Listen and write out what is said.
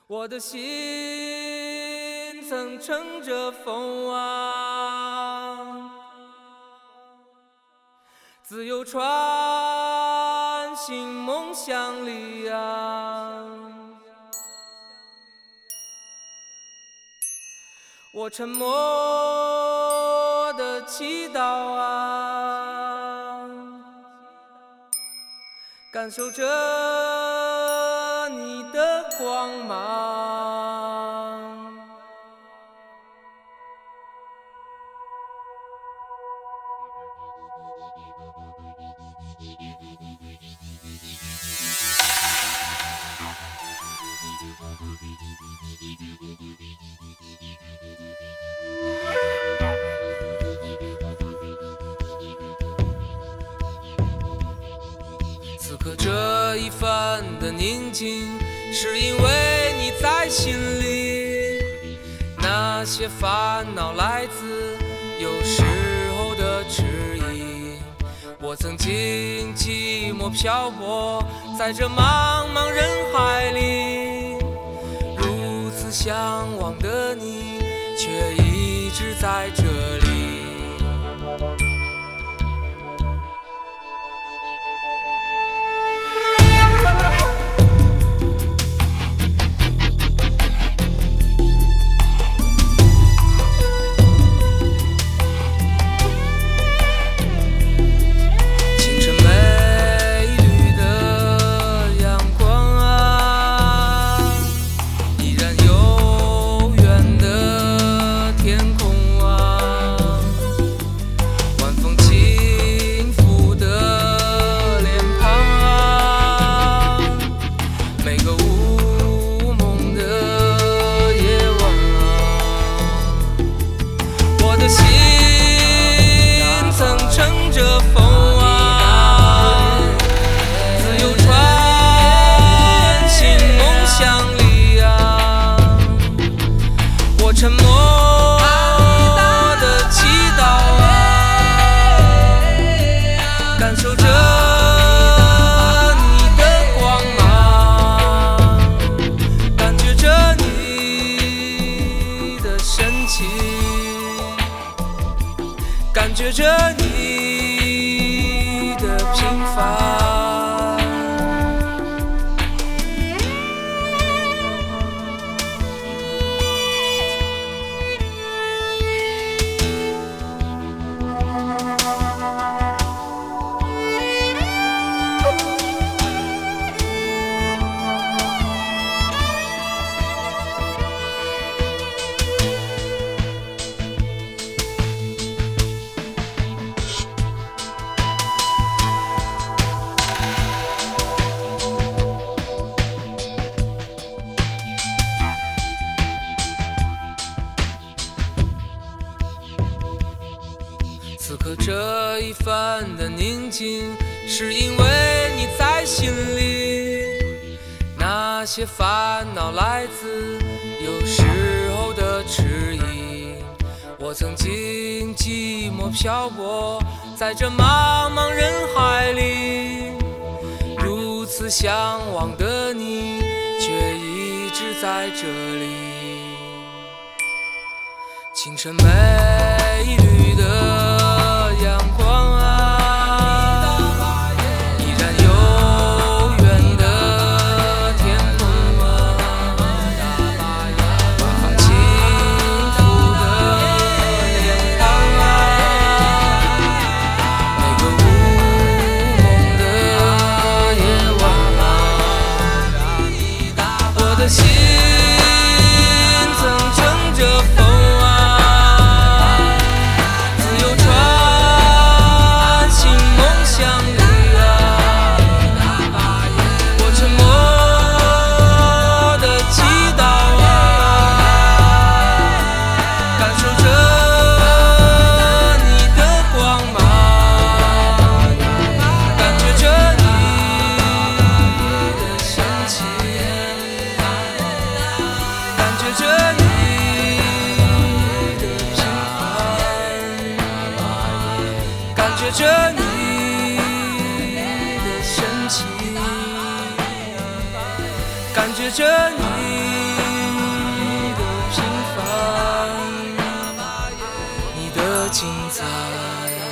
我的心曾乘着风啊，自由穿行梦想里啊，我沉默的祈祷啊，感受着你的光芒。此刻这一番的宁静，是因为你在心里。那些烦恼来自有时候的迟疑。我曾经寂寞漂泊在这茫茫人海里，如此向往的你，却一直在这里。沉默的祈祷啊，感受着你的光芒，感觉着你的深情，感觉着你的平凡。此刻这一番的宁静，是因为你在心里。那些烦恼来自有时候的迟疑。我曾经寂寞漂泊在这茫茫人海里，如此向往的你，却一直在这里。清晨美绿的阳光啊，依然有远的天空啊，晚风轻拂的脸庞啊，每个无梦的夜晚啊，我的心曾乘着风啊，感觉着你的深情，感觉着你呀。